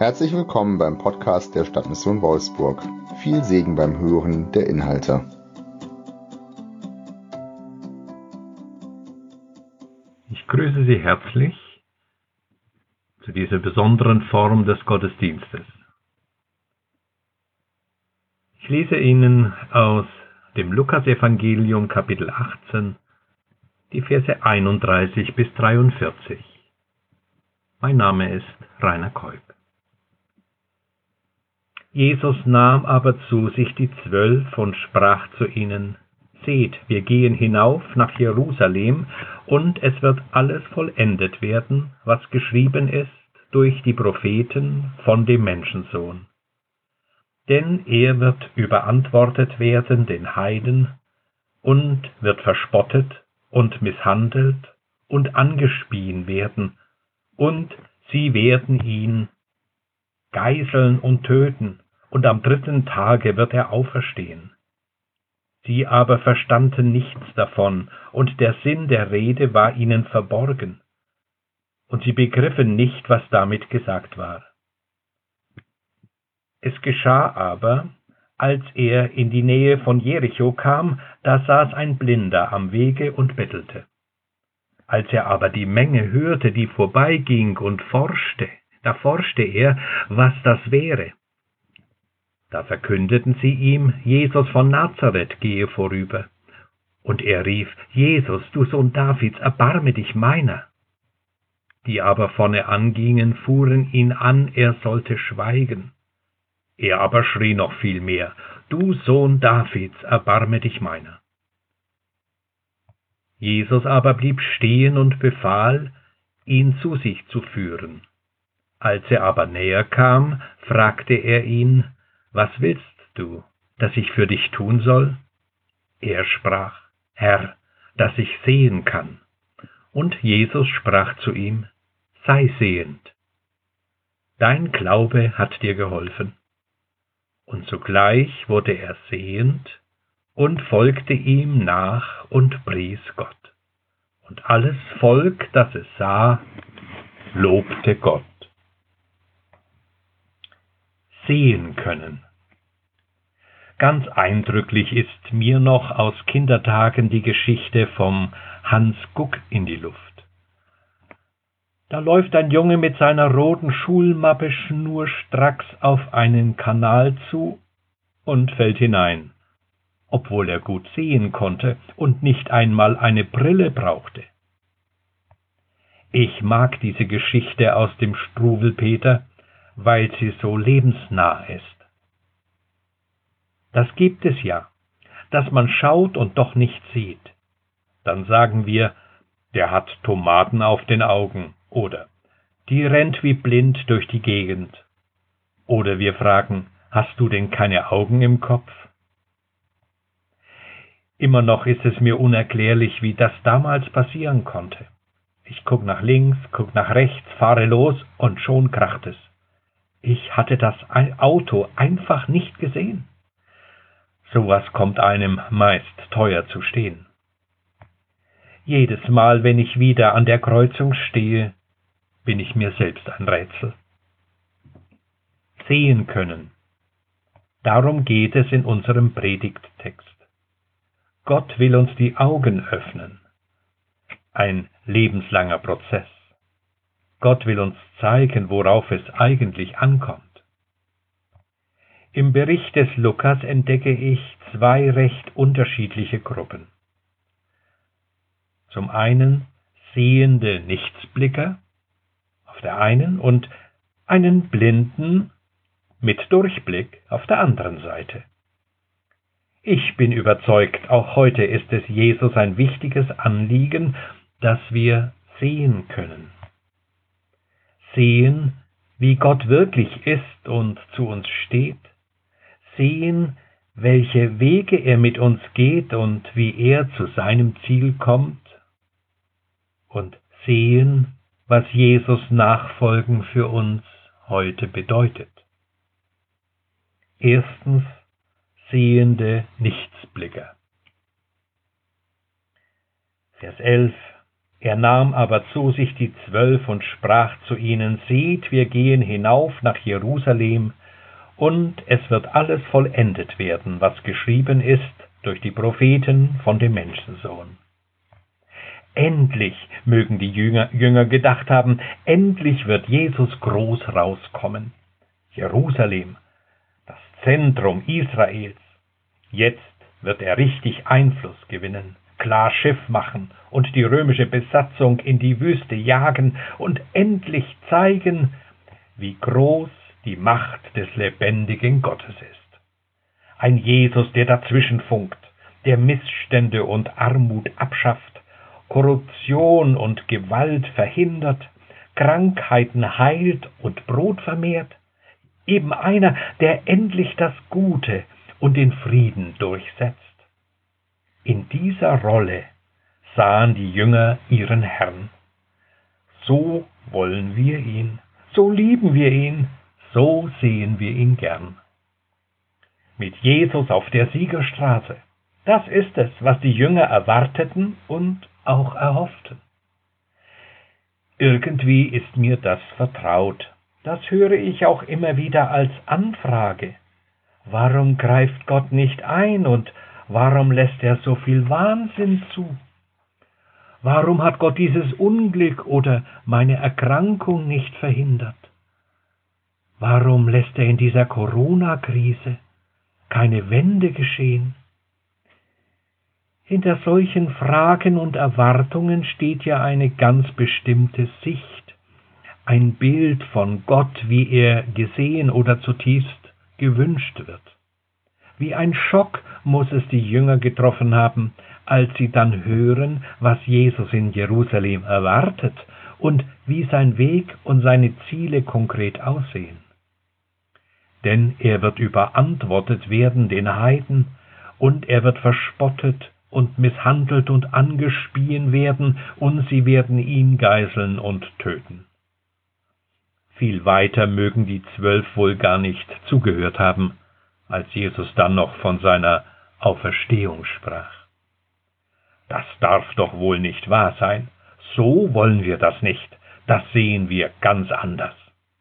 Herzlich willkommen beim Podcast der Stadtmission Wolfsburg. Viel Segen beim Hören der Inhalte. Ich grüße Sie herzlich zu dieser besonderen Form des Gottesdienstes. Ich lese Ihnen aus dem Lukasevangelium Kapitel 18 die Verse 31 bis 43. Mein Name ist Rainer Kolb. Jesus nahm aber zu sich die 12 und sprach zu ihnen: Seht, wir gehen hinauf nach Jerusalem, und es wird alles vollendet werden, was geschrieben ist durch die Propheten von dem Menschensohn. Denn er wird überantwortet werden den Heiden und wird verspottet und misshandelt und angespien werden, und sie werden ihn geißeln und töten, und am 3. Tage wird er auferstehen. Sie aber verstanden nichts davon, und der Sinn der Rede war ihnen verborgen, und sie begriffen nicht, was damit gesagt war. Es geschah aber, als er in die Nähe von Jericho kam, da saß ein Blinder am Wege und bettelte. Als er aber die Menge hörte, die vorbeiging, und da forschte er, was das wäre. Da verkündeten sie ihm, Jesus von Nazareth gehe vorüber. Und er rief: Jesus, du Sohn Davids, erbarme dich meiner. Die aber vorne angingen, fuhren ihn an, er sollte schweigen. Er aber schrie noch viel mehr: Du Sohn Davids, erbarme dich meiner. Jesus aber blieb stehen und befahl, ihn zu sich zu führen. Als er aber näher kam, fragte er ihn: Was willst du, dass ich für dich tun soll? Er sprach: Herr, dass ich sehen kann. Und Jesus sprach zu ihm: Sei sehend. Dein Glaube hat dir geholfen. Und sogleich wurde er sehend und folgte ihm nach und pries Gott. Und alles Volk, das es sah, lobte Gott. Sehen können. Ganz eindrücklich ist mir noch aus Kindertagen die Geschichte vom Hans Guck in die Luft. Da läuft ein Junge mit seiner roten Schulmappe schnurstracks auf einen Kanal zu und fällt hinein, obwohl er gut sehen konnte und nicht einmal eine Brille brauchte. Ich mag diese Geschichte aus dem Struwwelpeter, weil sie so lebensnah ist. Das gibt es ja, dass man schaut und doch nicht sieht. Dann sagen wir: Der hat Tomaten auf den Augen, oder die rennt wie blind durch die Gegend. Oder wir fragen: Hast du denn keine Augen im Kopf? Immer noch ist es mir unerklärlich, wie das damals passieren konnte. Ich guck nach links, guck nach rechts, fahre los und schon kracht es. Ich hatte das Auto einfach nicht gesehen. Sowas kommt einem meist teuer zu stehen. Jedes Mal, wenn ich wieder an der Kreuzung stehe, bin ich mir selbst ein Rätsel. Sehen können. Darum geht es in unserem Predigttext. Gott will uns die Augen öffnen. Ein lebenslanger Prozess. Gott will uns zeigen, worauf es eigentlich ankommt. Im Bericht des Lukas entdecke ich 2 recht unterschiedliche Gruppen. Zum einen sehende Nichtsblicker auf der einen und einen Blinden mit Durchblick auf der anderen Seite. Ich bin überzeugt, auch heute ist es Jesus ein wichtiges Anliegen, dass wir sehen können. Sehen, wie Gott wirklich ist und zu uns steht. Sehen, welche Wege er mit uns geht und wie er zu seinem Ziel kommt. Und sehen, was Jesus Nachfolgen für uns heute bedeutet. Erstens, sehende Nichtsblicker. Vers 11. Er nahm aber zu sich die 12 und sprach zu ihnen: Seht, wir gehen hinauf nach Jerusalem, und es wird alles vollendet werden, was geschrieben ist durch die Propheten von dem Menschensohn. Endlich, mögen die Jünger gedacht haben, endlich wird Jesus groß rauskommen. Jerusalem, das Zentrum Israels. Jetzt wird er richtig Einfluss gewinnen, klar Schiff machen und die römische Besatzung in die Wüste jagen und endlich zeigen, wie groß die Macht des lebendigen Gottes ist. Ein Jesus, der dazwischen funkt, der Missstände und Armut abschafft, Korruption und Gewalt verhindert, Krankheiten heilt und Brot vermehrt, eben einer, der endlich das Gute und den Frieden durchsetzt. In dieser Rolle sahen die Jünger ihren Herrn. So wollen wir ihn, so lieben wir ihn, so sehen wir ihn gern. Mit Jesus auf der Siegerstraße, das ist es, was die Jünger erwarteten und auch erhofften. Irgendwie ist mir das vertraut. Das höre ich auch immer wieder als Anfrage. Warum greift Gott nicht ein und warum lässt er so viel Wahnsinn zu? Warum hat Gott dieses Unglück oder meine Erkrankung nicht verhindert? Warum lässt er in dieser Corona-Krise keine Wende geschehen? Hinter solchen Fragen und Erwartungen steht ja eine ganz bestimmte Sicht, ein Bild von Gott, wie er gesehen oder zutiefst gewünscht wird. Wie ein Schock muss es die Jünger getroffen haben, als sie dann hören, was Jesus in Jerusalem erwartet und wie sein Weg und seine Ziele konkret aussehen. Denn er wird überantwortet werden den Heiden, und er wird verspottet und misshandelt und angespien werden, und sie werden ihn geißeln und töten. Viel weiter mögen die 12 wohl gar nicht zugehört haben, als Jesus dann noch von seiner Auferstehung sprach. Das darf doch wohl nicht wahr sein. So wollen wir das nicht. Das sehen wir ganz anders.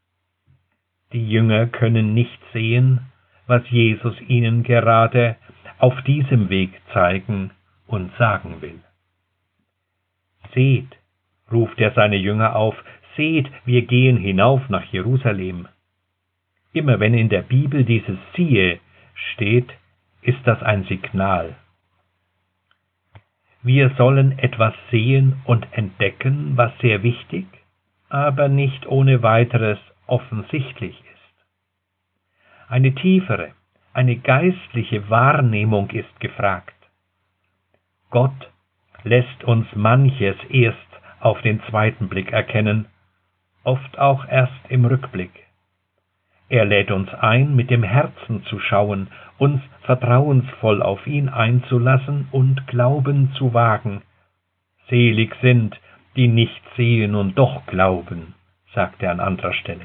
Die Jünger können nicht sehen, was Jesus ihnen gerade auf diesem Weg zeigen und sagen will. Seht, ruft er seine Jünger auf, seht, wir gehen hinauf nach Jerusalem. Immer wenn in der Bibel dieses siehe steht, ist das ein Signal. Wir sollen etwas sehen und entdecken, was sehr wichtig, aber nicht ohne weiteres offensichtlich ist. Eine tiefere, eine geistliche Wahrnehmung ist gefragt. Gott lässt uns manches erst auf den zweiten Blick erkennen, oft auch erst im Rückblick. Er lädt uns ein, mit dem Herzen zu schauen, uns vertrauensvoll auf ihn einzulassen und Glauben zu wagen. Selig sind, die nicht sehen und doch glauben, sagt er an anderer Stelle.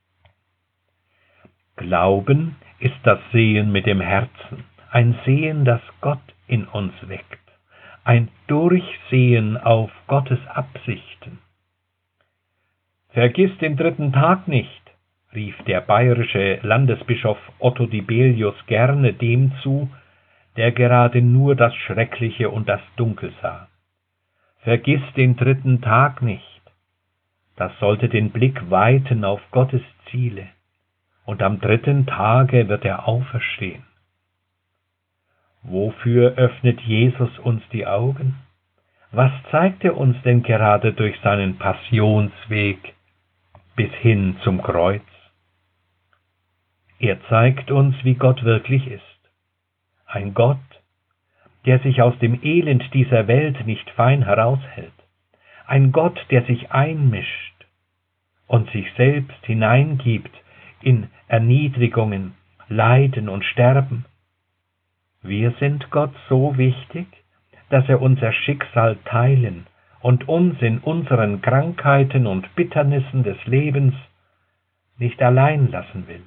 Glauben ist das Sehen mit dem Herzen, ein Sehen, das Gott in uns weckt, ein Durchsehen auf Gottes Absichten. Vergiss den 3. Tag nicht, rief der bayerische Landesbischof Otto Dibelius gerne dem zu, der gerade nur das Schreckliche und das Dunkel sah. Vergiss den 3. Tag nicht. Das sollte den Blick weiten auf Gottes Ziele. Und am 3. Tage wird er auferstehen. Wofür öffnet Jesus uns die Augen? Was zeigt er uns denn gerade durch seinen Passionsweg bis hin zum Kreuz? Er zeigt uns, wie Gott wirklich ist. Ein Gott, der sich aus dem Elend dieser Welt nicht fein heraushält. Ein Gott, der sich einmischt und sich selbst hineingibt in Erniedrigungen, Leiden und Sterben. Wir sind Gott so wichtig, dass er unser Schicksal teilen und uns in unseren Krankheiten und Bitternissen des Lebens nicht allein lassen will.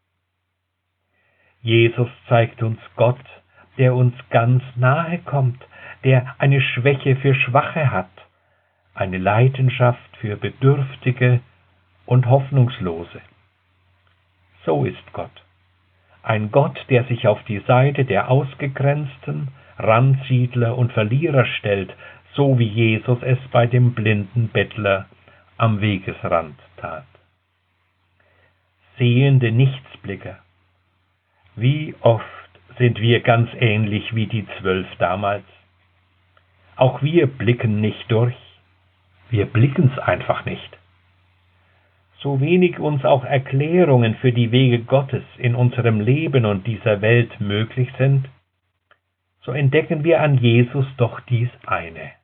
Jesus zeigt uns Gott, der uns ganz nahe kommt, der eine Schwäche für Schwache hat, eine Leidenschaft für Bedürftige und Hoffnungslose. So ist Gott. Ein Gott, der sich auf die Seite der Ausgegrenzten, Randsiedler und Verlierer stellt, so wie Jesus es bei dem blinden Bettler am Wegesrand tat. Sehende Nichtsblicker. Wie oft sind wir ganz ähnlich wie die 12 damals. Auch wir blicken nicht durch. Wir blicken's einfach nicht. So wenig uns auch Erklärungen für die Wege Gottes in unserem Leben und dieser Welt möglich sind, so entdecken wir an Jesus doch dies eine.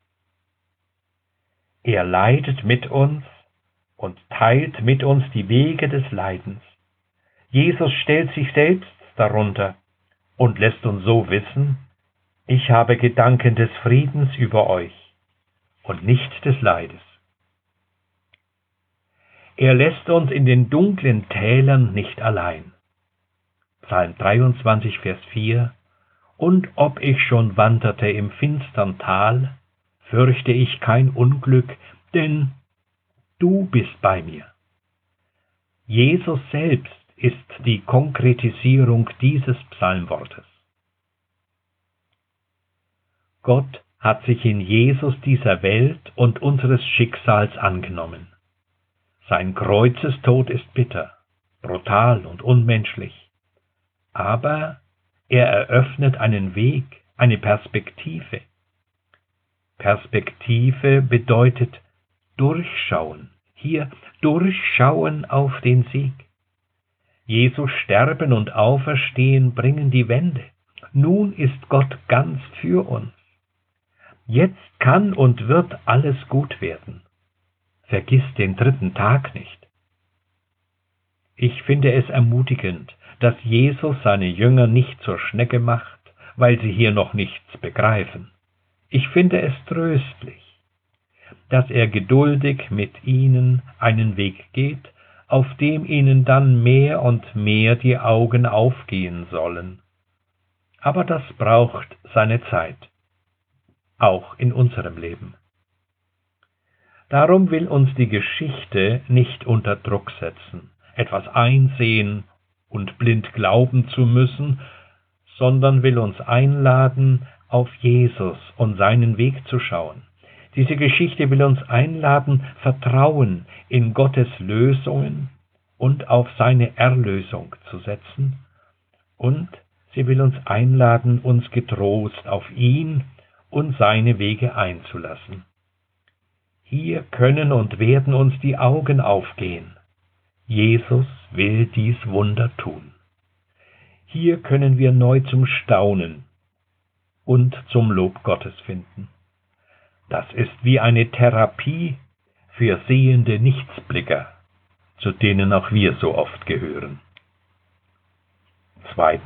Er leidet mit uns und teilt mit uns die Wege des Leidens. Jesus stellt sich selbst darunter und lässt uns so wissen, ich habe Gedanken des Friedens über euch und nicht des Leides. Er lässt uns in den dunklen Tälern nicht allein. Psalm 23, Vers 4: Und ob ich schon wanderte im finstern Tal, fürchte ich kein Unglück, denn du bist bei mir. Jesus selbst ist die Konkretisierung dieses Psalmwortes. Gott hat sich in Jesus dieser Welt und unseres Schicksals angenommen. Sein Kreuzestod ist bitter, brutal und unmenschlich, aber er eröffnet einen Weg, eine Perspektive. Perspektive bedeutet durchschauen, hier durchschauen auf den Sieg. Jesu Sterben und Auferstehen bringen die Wende. Nun ist Gott ganz für uns. Jetzt kann und wird alles gut werden. Vergiss den 3. Tag nicht. Ich finde es ermutigend, dass Jesus seine Jünger nicht zur Schnecke macht, weil sie hier noch nichts begreifen. Ich finde es tröstlich, dass er geduldig mit ihnen einen Weg geht, auf dem ihnen dann mehr und mehr die Augen aufgehen sollen. Aber das braucht seine Zeit, auch in unserem Leben. Darum will uns die Geschichte nicht unter Druck setzen, etwas einsehen und blind glauben zu müssen, sondern will uns einladen, auf Jesus und seinen Weg zu schauen. Diese Geschichte will uns einladen, Vertrauen in Gottes Lösungen und auf seine Erlösung zu setzen, und sie will uns einladen, uns getrost auf ihn und seine Wege einzulassen. Hier können und werden uns die Augen aufgehen. Jesus will dies Wunder tun. Hier können wir neu zum Staunen und zum Lob Gottes finden. Das ist wie eine Therapie für sehende Nichtsblicker, zu denen auch wir so oft gehören. 2.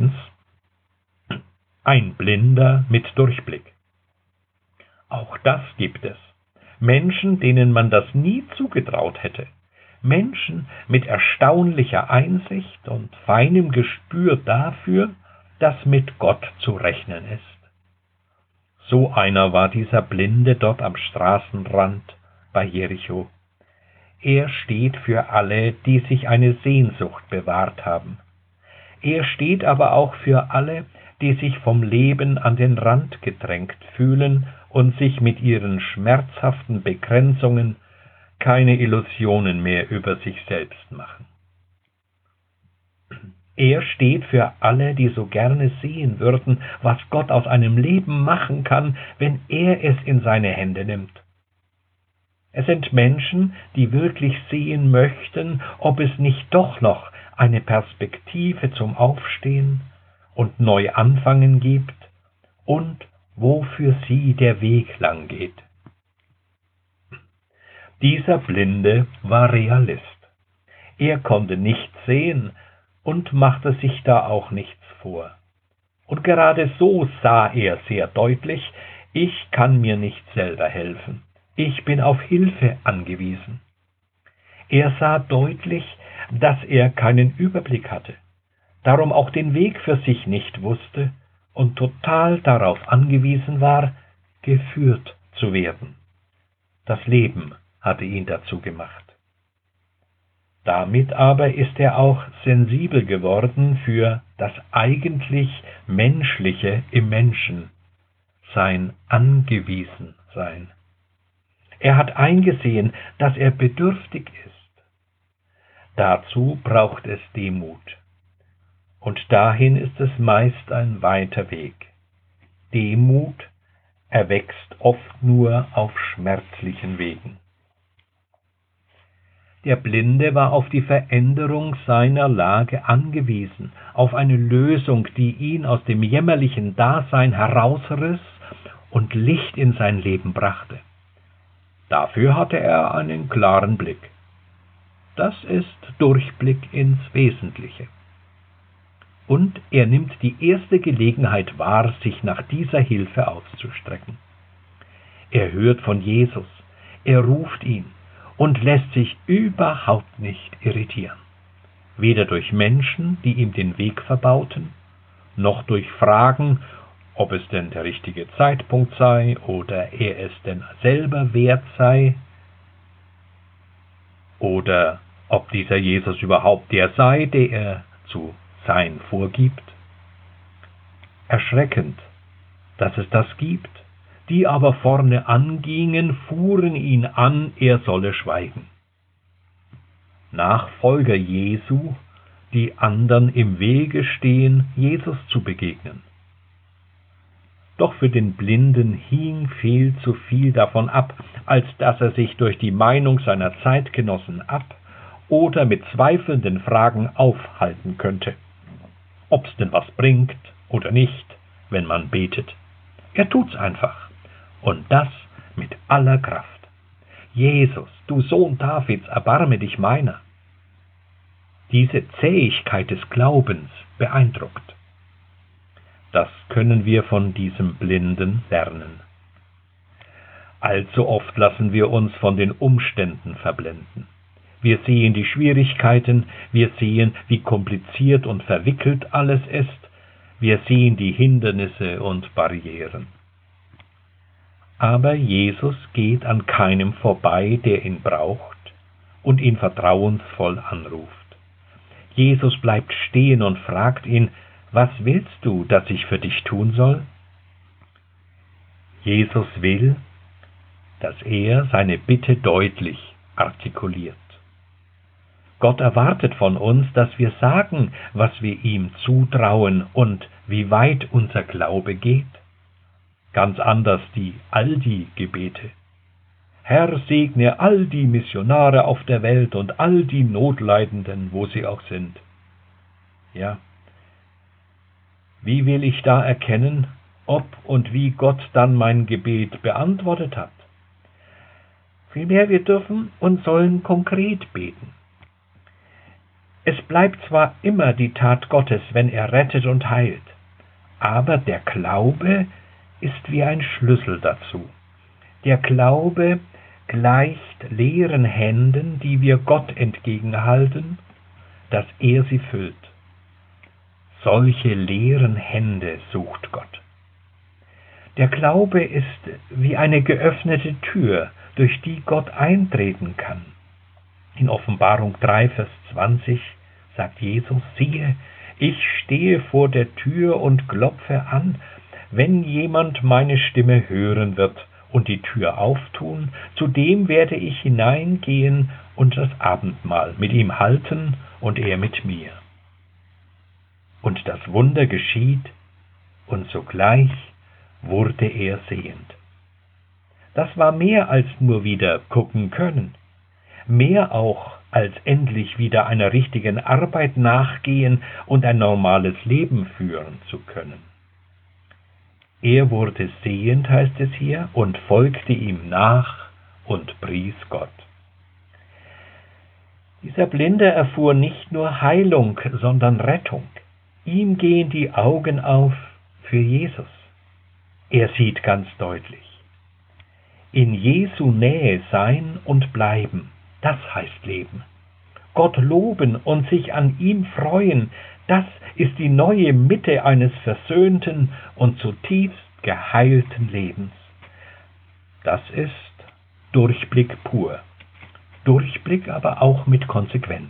Ein Blinder mit Durchblick. Auch das gibt es. Menschen, denen man das nie zugetraut hätte. Menschen mit erstaunlicher Einsicht und feinem Gespür dafür, dass mit Gott zu rechnen ist. So einer war dieser Blinde dort am Straßenrand bei Jericho. Er steht für alle, die sich eine Sehnsucht bewahrt haben. Er steht aber auch für alle, die sich vom Leben an den Rand gedrängt fühlen und sich mit ihren schmerzhaften Begrenzungen keine Illusionen mehr über sich selbst machen. Er steht für alle, die so gerne sehen würden, was Gott aus einem Leben machen kann, wenn er es in seine Hände nimmt. Es sind Menschen, die wirklich sehen möchten, ob es nicht doch noch eine Perspektive zum Aufstehen und Neuanfangen gibt und wo für sie der Weg lang geht. Dieser Blinde war Realist. Er konnte nichts sehen und machte sich da auch nichts vor. Und gerade so sah er sehr deutlich, ich kann mir nicht selber helfen. Ich bin auf Hilfe angewiesen. Er sah deutlich, dass er keinen Überblick hatte, darum auch den Weg für sich nicht wusste und total darauf angewiesen war, geführt zu werden. Das Leben hatte ihn dazu gemacht. Damit aber ist er auch sensibel geworden für das eigentlich Menschliche im Menschen, sein Angewiesensein. Er hat eingesehen, dass er bedürftig ist. Dazu braucht es Demut. Und dahin ist es meist ein weiter Weg. Demut erwächst oft nur auf schmerzlichen Wegen. Der Blinde war auf die Veränderung seiner Lage angewiesen, auf eine Lösung, die ihn aus dem jämmerlichen Dasein herausriss und Licht in sein Leben brachte. Dafür hatte er einen klaren Blick. Das ist Durchblick ins Wesentliche. Und er nimmt die erste Gelegenheit wahr, sich nach dieser Hilfe auszustrecken. Er hört von Jesus, er ruft ihn und lässt sich überhaupt nicht irritieren. Weder durch Menschen, die ihm den Weg verbauten, noch durch Fragen, ob es denn der richtige Zeitpunkt sei oder er es denn selber wert sei oder ob dieser Jesus überhaupt der sei, der er zu sein vorgibt. Erschreckend, dass es das gibt. Die aber vorne angingen, fuhren ihn an, er solle schweigen. Nachfolger Jesu, die anderen im Wege stehen, Jesus zu begegnen. Doch für den Blinden hing viel zu viel davon ab, als dass er sich durch die Meinung seiner Zeitgenossen ab- oder mit zweifelnden Fragen aufhalten könnte. Ob's denn was bringt oder nicht, wenn man betet. Er tut's einfach. Und das mit aller Kraft. Jesus, du Sohn Davids, erbarme dich meiner. Diese Zähigkeit des Glaubens beeindruckt. Das können wir von diesem Blinden lernen. Allzu oft lassen wir uns von den Umständen verblenden. Wir sehen die Schwierigkeiten, wir sehen, wie kompliziert und verwickelt alles ist, wir sehen die Hindernisse und Barrieren. Aber Jesus geht an keinem vorbei, der ihn braucht und ihn vertrauensvoll anruft. Jesus bleibt stehen und fragt ihn, was willst du, dass ich für dich tun soll? Jesus will, dass er seine Bitte deutlich artikuliert. Gott erwartet von uns, dass wir sagen, was wir ihm zutrauen und wie weit unser Glaube geht. Ganz anders die Aldi-Gebete. Herr, segne all die Missionare auf der Welt und all die Notleidenden, wo sie auch sind. Ja, wie will ich da erkennen, ob und wie Gott dann mein Gebet beantwortet hat? Vielmehr, wir dürfen und sollen konkret beten. Es bleibt zwar immer die Tat Gottes, wenn er rettet und heilt, aber der Glaube ist wie ein Schlüssel dazu. Der Glaube gleicht leeren Händen, die wir Gott entgegenhalten, dass er sie füllt. Solche leeren Hände sucht Gott. Der Glaube ist wie eine geöffnete Tür, durch die Gott eintreten kann. In Offenbarung 3, Vers 20 sagt Jesus, siehe, ich stehe vor der Tür und klopfe an. Wenn jemand meine Stimme hören wird und die Tür auftun, zu dem werde ich hineingehen und das Abendmahl mit ihm halten und er mit mir. Und das Wunder geschieht, und sogleich wurde er sehend. Das war mehr als nur wieder gucken können, mehr auch als endlich wieder einer richtigen Arbeit nachgehen und ein normales Leben führen zu können. Er wurde sehend, heißt es hier, und folgte ihm nach und pries Gott. Dieser Blinde erfuhr nicht nur Heilung, sondern Rettung. Ihm gehen die Augen auf für Jesus. Er sieht ganz deutlich. In Jesu Nähe sein und bleiben, das heißt Leben. Gott loben und sich an ihm freuen, das ist die neue Mitte eines versöhnten und zutiefst geheilten Lebens. Das ist Durchblick pur. Durchblick aber auch mit Konsequenz.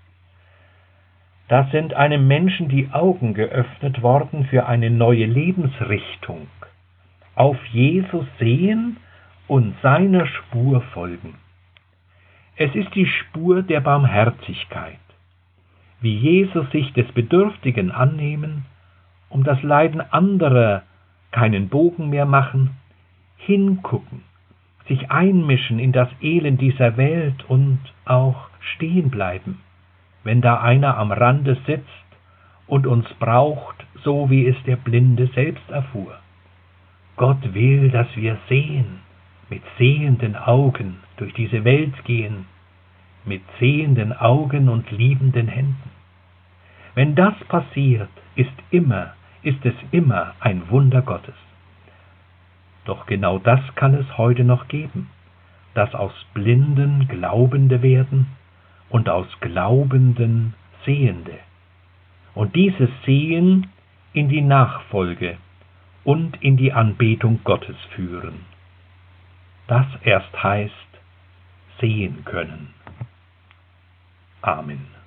Da sind einem Menschen die Augen geöffnet worden für eine neue Lebensrichtung. Auf Jesus sehen und seiner Spur folgen. Es ist die Spur der Barmherzigkeit. Wie Jesus sich des Bedürftigen annehmen, um das Leiden anderer keinen Bogen mehr machen, hingucken, sich einmischen in das Elend dieser Welt und auch stehen bleiben, wenn da einer am Rande sitzt und uns braucht, so wie es der Blinde selbst erfuhr. Gott will, dass wir sehen, mit sehenden Augen durch diese Welt gehen, mit sehenden Augen und liebenden Händen. Wenn das passiert, ist es immer ein Wunder Gottes. Doch genau das kann es heute noch geben, dass aus Blinden Glaubende werden und aus Glaubenden Sehende. Und dieses Sehen in die Nachfolge und in die Anbetung Gottes führen. Das erst heißt sehen können. Amen.